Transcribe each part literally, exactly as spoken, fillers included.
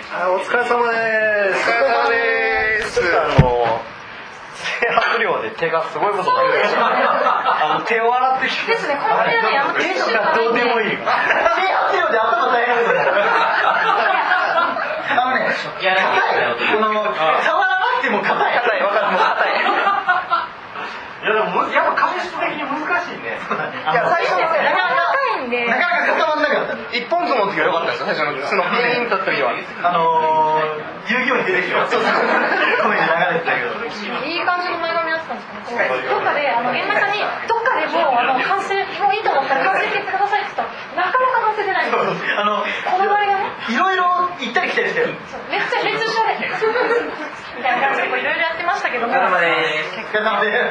あ、お疲れ様です。 お疲れ様です。 ちょっとあの整髪量で手がすごいことになりました。あの手を洗ってきてですね。この手にあの手とかどうでもいい。整髪量で頭大変です。あのね、硬い。この触らなくても硬い。硬い。わかる。もう硬い。いやでもやっぱ紙質的に難しいね。いや最初はね、なかなか固まんなかった。 一本相撲の時は良かったですよ。最初のそのピーンとった時は。 あの遊戯王に出てきてます。コメント流れてたけど。 いい感じの前髪だったんですかね。どっかであの現場さんにどっかでもうあの完成もういいと思ったら完成してくださいって言ったらなかなか完成出ないんですよ。 あのこだわりがね。 いろいろ行ったり来たりしてる。 めっちゃめっちゃおしゃれ。みたいな感じでいろいろやってましたけども。 お疲れ様です。お疲れ様です。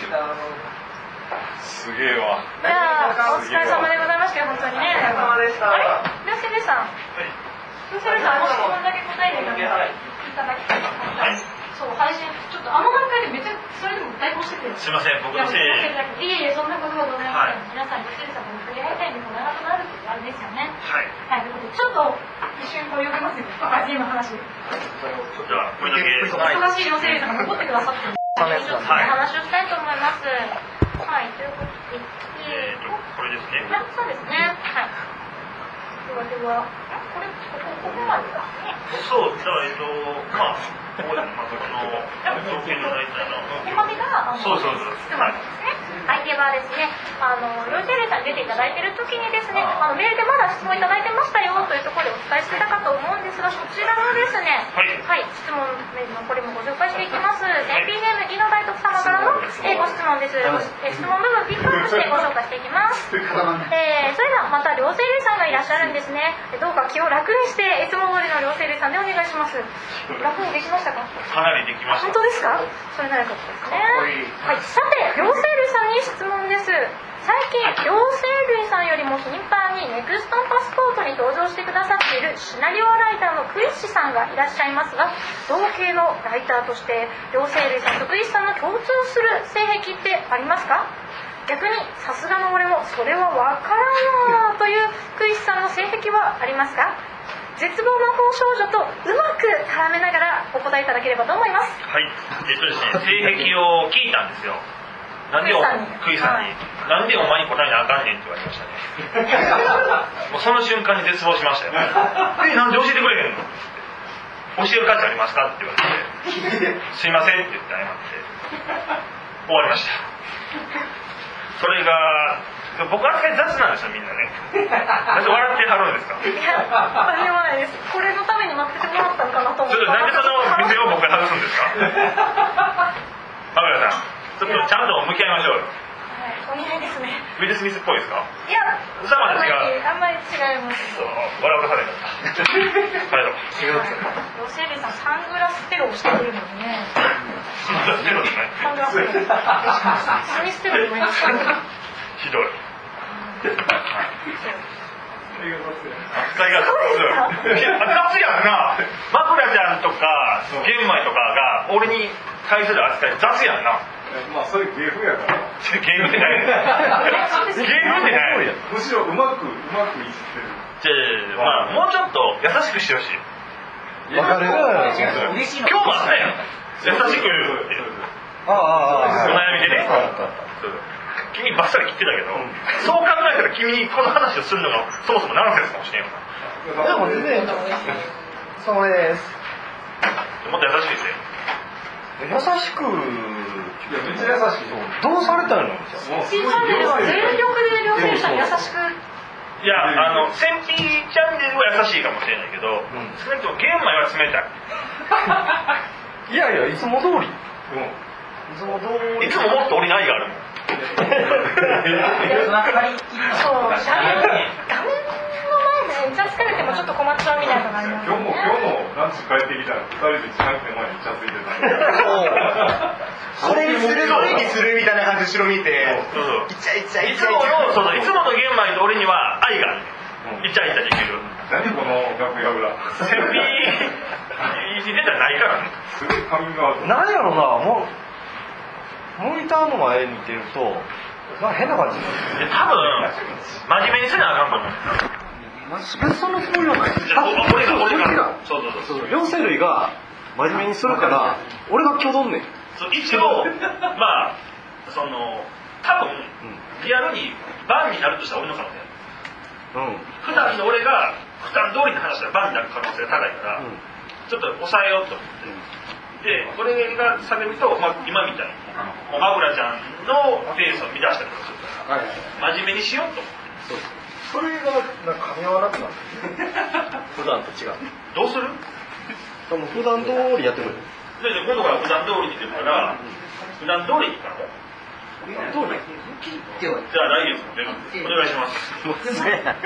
すげえわ。 じゃあお疲れ様でございましたよ本当にね。 お疲れ様でした。 あれ？ルーセルさん。ルーセルさん、あの質問だけ答えていただきたい。はい。そう配信ちょっとあの段階でめっちゃそれでも代行してて。 すみません僕のせい。 いえいえそんなことはございません。皆さんルーセルさんと触れ合いたいんで長くなるってあれですよね。 はい。 はい。ということでちょっと一瞬取り上げますよ。バカジーの話。 じゃあこれだけ忙しいルーセルさんが残ってくださってる。ちょっとお話をしたいと思います。はい、ということで、 えーと、これですね。 そうですね。はい。ではでは、これ、ここ、ここまでですね。 そう、だからえっと、まあ、ここでまあこの条件の大体の。 ここまでが、あの、 そうそうそう。 質問ですね。はい、ではですね、あの、ルーセルさんに出ていただいている時にですね、あのメールでまだ質問いただいてましたよというところでお伝えしてたかと思うんですが、そちらのですね、 はい、 はい、質問メールのこれもご紹介していきます。エーピー ネームギノ大徳様からの、えー、ご質問です。えー、質問部分ピックアップしてご紹介していきます。えー、それではまた両生類さんがいらっしゃるんですね。どうか気を楽にしていつも通りの両生類さんでお願いします。楽にできましたか？ かなりできました。 本当ですか？それならよかったですね。はい、さて両生類さんに質問です。最近両生類さんよりも頻繁にネクストパスポートに登場してくださっているシナリオライターのクリッシさんがいらっしゃいますが、同系のライターとして両生類さんとクリッシさんの共通する性癖ってありますか？逆にさすがの俺もそれはわからんわというクリッシさんの性癖はありますか？絶望魔法少女とうまく絡めながらお答えいただければと思います。 はい、えっとですね、性癖を聞いたんですよ。なんでおクイさんに、なんでお前に答えなあかんねんって言われましたね。もうその瞬間に絶望しましたよ。え、なんで教えてくれへんの？教える価値ありますかって言われて、すいませんって言って謝って終わりました。それが僕扱い雑なんですよみんなね。なんで笑ってはるんですか？ いや、とんでもないです。これのために待っててもらったのかなと思って。 ちょっとなんでその店を僕が外すんですか？マグラさん、ちょっとちゃんと向き合いましょうよ。 はい、お似合いですね。 ウィル・スミスっぽいですか？ いや、 さまで違う。 あんまり違います。 そう、笑わされた。あれだ。 違う。 ロセリさんサングラステロをしてくるのにね。 サングラステロですね。 サングラステロ。スミステロもいます。 ひどい。扱いが雑。雑やんな。マクラちゃんとか玄米とかが俺に対する扱い雑やんな。 まあそれ芸風やから。 芸風ってない。芸風ってない。 むしろうまくうまくいってる。 じゃあ、まあもうちょっと優しくしてほしい。 わかる。 嬉しい。今日もあったやん。優しく言うって。 ああああ。 お悩み出てきた。君バッサリ切ってたけど、そう考えたら君にこの話をするのがそもそもナンセンスかもしれんよな。 でも全然そうです。 もっと優しくして。 優しく。 いやめっちゃ優しい。 どうされたの？ チャンネルは全力で両選手さんに優しく。 いや、あのセンピーチャンネルは優しいかもしれないけど、少なくとも玄米は冷たい。 いやいや、いつも通り。 いつも通り。いつももっと俺に愛があるもん。 そう、画面の前でイチャつかれてもちょっと困っちゃうみたいなのがありますね。 今日も今日もランチ帰ってきたらふたりで近くて前にイチャついてた。 それにするのにするみたいな感じで後ろ見て、イチャイチャイチャイチャ。 いつものそうそういつもの玄米と俺には愛がある。イチャイチャできる。 何この楽屋裏。 センピー出たらないからね。 すごいカミングアウト。 なんやろな、もう。モニターの前見てると、なんか変な感じ。 いや多分真面目にせなあかんと思う。 そんなつもりはない。 あ、俺が俺が。そうそうそう両生類が真面目にするから俺が挙動んねん。 そう一応まあその多分、うん、リアルにバンになるとしたら俺の可能性、うん、普段の俺が普段通りの話したらバンになる可能性が高いから、うん、ちょっと抑えようと思って、うん、でこれが下げると、まあ、今みたいにマグラちゃんのペースを乱したりとかするから、はい、真面目にしようと思って。 そうそれがなんか噛み合わなくなる普段と違う。 どうする？ でも普段通りやってくる。 で今度から普段通りに言ってるから、普段通りにいくから。普段通り。じゃあ来月も出るんでお願いします。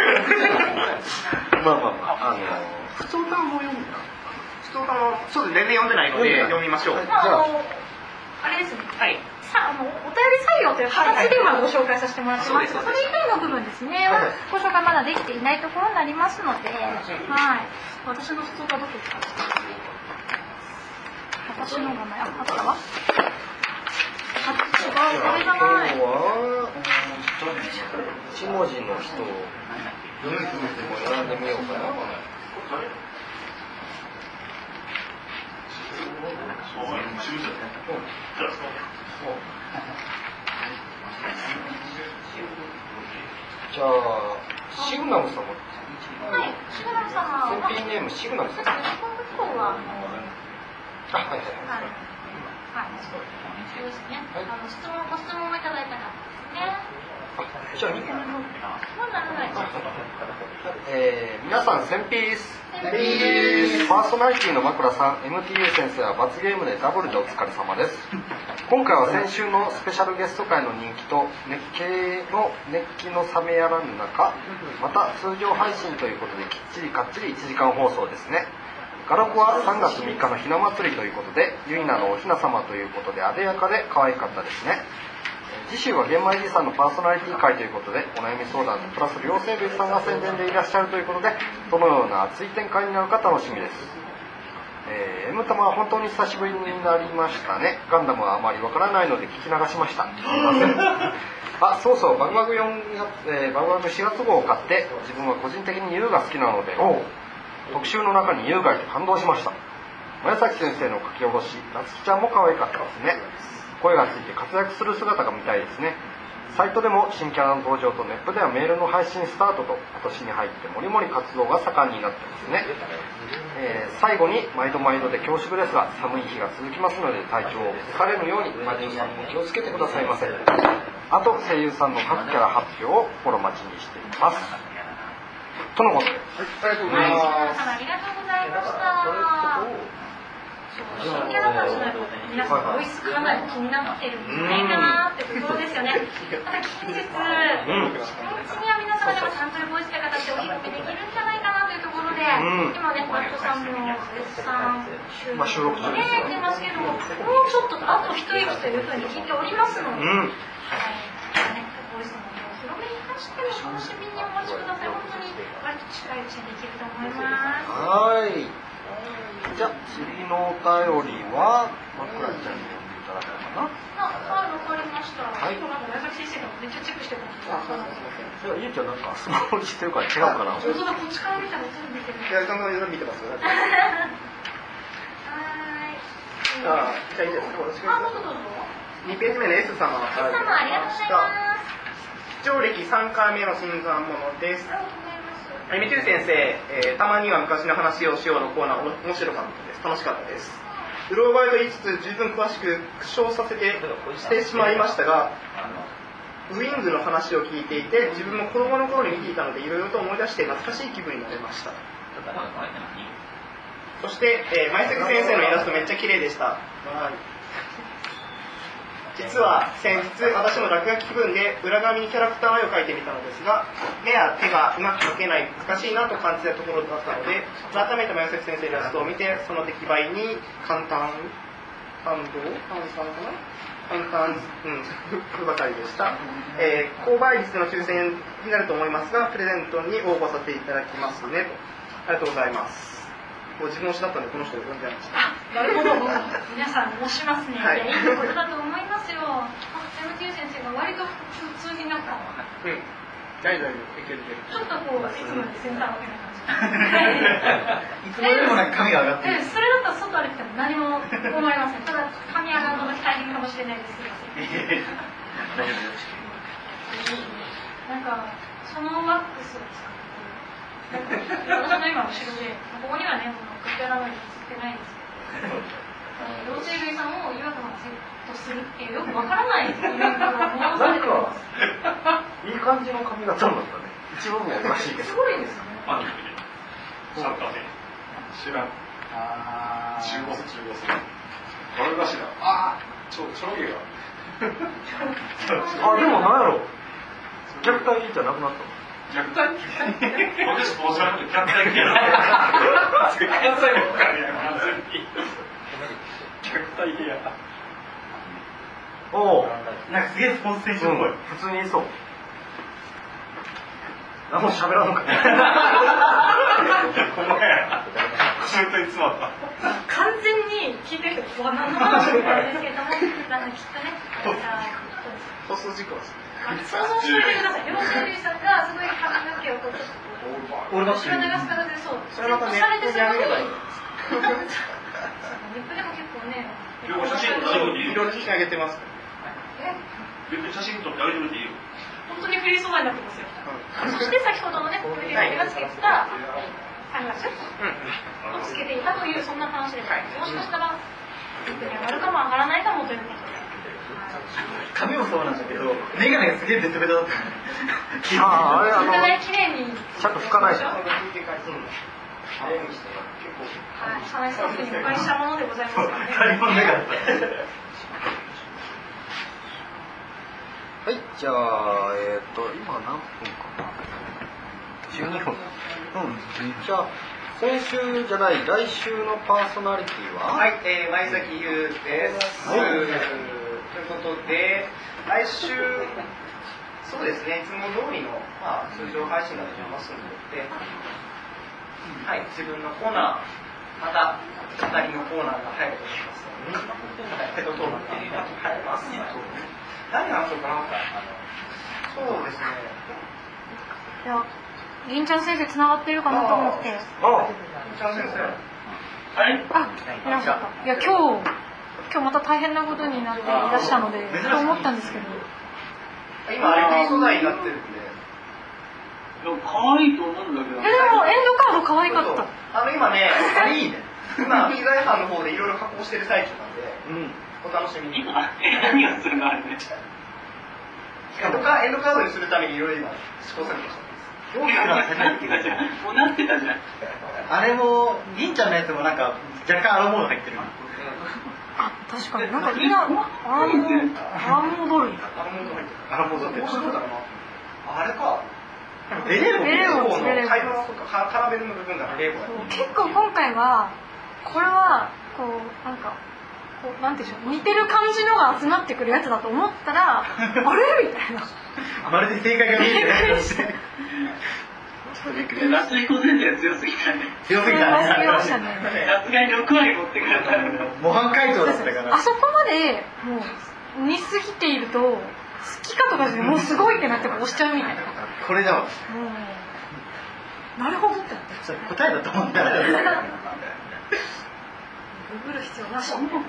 まあまあまああの普通単語読むか。 普通単語そうです全然読んでないので読みましょう。 じゃああれですね。はい。さあのお便り採用という形で今ご紹介させてもらってます。それ以外の部分ですねはご紹介まだできていないところになりますので、はい。私の普通がどこですか？私の名前あったわ。あ、違う、これじゃない。 今日は一文字の人を選んでみようかな。じゃあシグナム様。 はい、シグナム様。 センピーネームシグナム様。 今日はあ、はいはいはい。 はい、そうですね。あの質問ご質問をいただいた方ですね。 あ、じゃあいいかな。 えー、皆さんセンピース。センピース。パーソナリティの枕さん、エムティーユー 先生は罰ゲームでダブルでお疲れ様です。今回は先週のスペシャルゲスト会の人気と熱気の熱気の冷めやらぬ中、また通常配信ということできっちりかっちりいちじかん放送ですね。ガロクはさんがつみっかのひな祭りということで、ユイナのおひな様ということであでやかで可愛かったですね。次週は玄米じいさんのパーソナリティ会ということで、お悩み相談とプラス両生類さんが宣伝でいらっしゃるということで、どのような熱い展開になるか楽しみです。えー、M 玉は本当に久しぶりになりましたね。ガンダムはあまりわからないので聞き流しました。すいません。あ、そうそう、バグバグよんがつ、えー、バグバグしがつ号を買って、自分は個人的に ユー が好きなので、おう特集の中に ユー がいて感動しました。前崎先生の書き下ろし、なつきちゃんも可愛かったですね。声がついて活躍する姿が見たいですね。サイトでも新キャラの登場とネットではメールの配信スタートと今年に入ってもりもり活動が盛んになってますね。えー、最後に毎度毎度で恐縮ですが寒い日が続きますので体調を疲れぬようにマジさんも気をつけてくださいませ。あと声優さんの各キャラ発表を心待ちにしていますとのことです。 はい、ありがとうございます。ありがとうございました。新キャラたちの皆さんボイスかなり気になってるんじゃないかなってところですよね。また近日、近日には皆様でもサンプルボイスという形でお披露目できるんじゃないかなというところで、今ね、マットさんも絶賛収録中ね出ますけども、もうちょっとあと一息というふうに聞いておりますので、はい、ボイスのお披露目に関しても楽しみにお待ちください。本当に割と近いうちにできると思います。 はい。じゃあ次のお便りはまくらちゃんに読んでいただこうかな。 あ、はい、わかりました。 はい。 今なんか矢崎先生がめっちゃチェックしてます。あ、そうなんですよ。ゆうちゃんなんかスマホにしてるから違うかな。 本当だ、こっちから見たら全部見てる。 いや、その見てますよ。はい。あ、じゃあいいですか。よろしくお願いします。 あ、どうぞどうぞ。 にページ目の S 様がいただきました。ありがとうございます。 視聴歴さんかいめの新参者です。エミテュー先生、えー、たまには昔の話をしようのコーナー面白かったです。楽しかったです。うろ覚えと言いつつ十分詳しく苦笑させてしてしまいましたが、ウィングの話を聞いていて自分も子供の頃に見ていたのでいろいろと思い出して懐かしい気分になりました。そして、えー、前崎先生のイラストめっちゃ綺麗でした。はい、実は先日私も落書き気分で裏紙にキャラクター絵を描いてみたのですが、目や手がうまく描けない難しいなと感じたところだったので、改めて前崎先生のイラストを見てその出来栄えに簡単感動感動かな簡単うんばかりでした。えー、購買率の抽選になると思いますがプレゼントに応募させていただきますねと。ありがとうございます。もう自分推しだったのでこの人を呼んじゃいました。 なるほど。皆さん推しますね。はい、いやいいことだと思いますよ。エムティー 先生が割と普通になんか、うん、 大丈夫、いけるいける。 ちょっとこういつもよりセンター分けな感じ。 いつまでもなんか髪が上がってる。 それだったら外歩いても何も思いません。ただ髪上がるのが大変かもしれないですけど。 大丈夫です。 なんかそのワックスを使って私の今後ろでここにはねグッドラムに映ってないんですけど、両生類さんを岩田がセットするっていうよくわからないイベントが催されてるんです。 いい感じの髪型だったね。一番もおかしいけど。 すごいですね。 あ、サッカーで知らん。 あ中ボス中ボス。悪頭。ああ、ちょちょろげが。 あ、でもなんやろ。虐待じゃなくなった。 虐待？私もうじゃなくて虐待系なの。関西の他には完全に虐待系や。 おお。 なんかすげえスポーツ選手っぽい。 普通にいそう。何も喋らんのかね。 この辺本当に詰まった。 完全に聞いてる人は何の話かなんですけれども、なんかきっとね、 放送事故です。 想像してみてください。両生類さんがすごい髪の毛をこうちょっとこう後ろ流す形でそう。 それまたネットに上げればいい。 ネットでも結構ね。 両方写真撮っていい？ いろいろ写真上げてます。 え？ 別に写真撮ってあげてみていいよ。 本当にフリー素材になってますよ。そして先ほどのね、フリーがつけてたサングラスをつけていたというそんな話です。もしかしたら上がるかも上がらないかもということで。 髪もそうなんだけど、メガネがすげえベトベトだった。 ああ、あれあの、 綺麗にちゃんと拭かないじゃん。 はい、社内スタッフにお借りしたものでございますからね。 最高のメガネだった。 はい、じゃあ、えっ、ー、と、今何分かな？じゅうにふん。うん。じゃあ、先週じゃない、来週のパーソナリティは？ はい、えー、前崎優です。はい。ということで、来週、そうですね、いつも通りの、まあ、通常配信ができますので、はい、自分のコーナー、また、語りのコーナーが入ると思いますので、ヘッドトークっていうのが入ります。何話そうかな。そうですね。 いや、銀ちゃん先生つながってるかなと思って。ああ、銀ちゃん先生。 はい。 あ、いらっしゃった。いや、今日、今日また大変なことになっていらしたので、と思ったんですけど。 今、アイコン素材になってるんで。 可愛いと思うんだけど。 え、でも、エンドカード可愛かった。 あの、今ね、あれいいね。今、機材班の方でいろいろ加工してる最中なんで、うん、お楽しみに。 今、え、何をするのあれね。 エンドカエンドカードにするためにいろいろ今、試行錯誤してます。どういうのが入ってたじゃん。 もうなってたじゃん。 あれも、銀ちゃんのやつもなんか、若干アロモード入ってる。 あ、確かに。なんかみんな、アーモアーモードル。 アロモード入ってる。アロモードって。そうだな。あれか。ベレー帽。ベレー帽のカラメルの部分がベレー帽。 結構今回は、これは、こう、なんか、こう、なんていうんでしょう、似てる感じのが集まってくるやつだと思ったら、あれみたいな。 まるで正解が見えてない。 夏彦先生強すぎたね。 強すぎたね。 強すぎたね。 夏がろくわり持ってくれた。 模範解答だったから。 あそこまでもう似すぎていると好きかとかでもうすごいってなって押しちゃうみたいな。 これだわ。 うん。なるほどってなって。 答えだと思ったら。 ググる必要なし。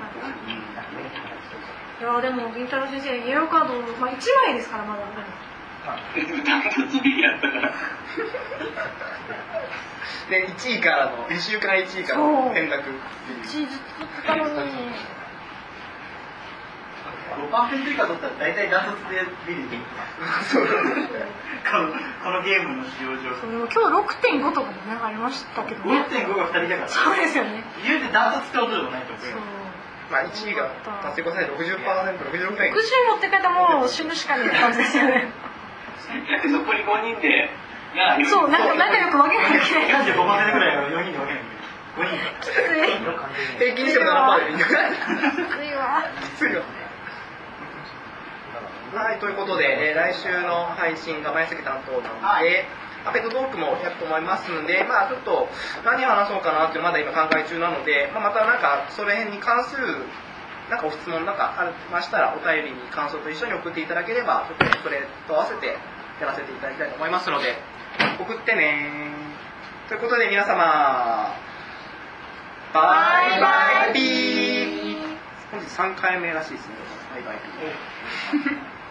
いやでも銀太郎先生イエローカード、まあ、いちまいですからまだ。 ダントツビリやったから。 でいちいからのに週間いちいからの転落。 いちいずっと取ったのに。 ごパーセント以下取ったら大体ダントツでビリでいい。そうこのこのゲームの使用上。 そうでも今日 ろくてんご とかもねありましたけどね。 ろくてんご がふたりだから。 そうですよね。 言うてダントツってことでもないと思う。 そう。 まあいちいが達成後最後 ろくじゅっパーセント、ろくじゅうろくてん。 ろくじゅう持って帰ったらもう死ぬしかない感じですよね。 そこにごにんで。 そう、なんか仲良く分けなきゃいけない。 さんじゅうごパーセントぐらいをよにんで分けなきゃいけない。ごにんか。 きつい。 平均してもななパーセントでいいんだから。 きついわ。 きついよ。はい、ということで、えー、来週の配信が前崎担当なので、アペットトークもやると思いますので、まあちょっと何話そうかなっていうのまだ今考え中なので、まあ、またなんかそれ辺に関するなんかご質問なんかありましたらお便りに感想と一緒に送っていただければ、ちょっとそれと合わせてやらせていただきたいと思いますので送ってね。ということで皆様バイバイピー。本日さんかいめらしいですね。バイバイピー。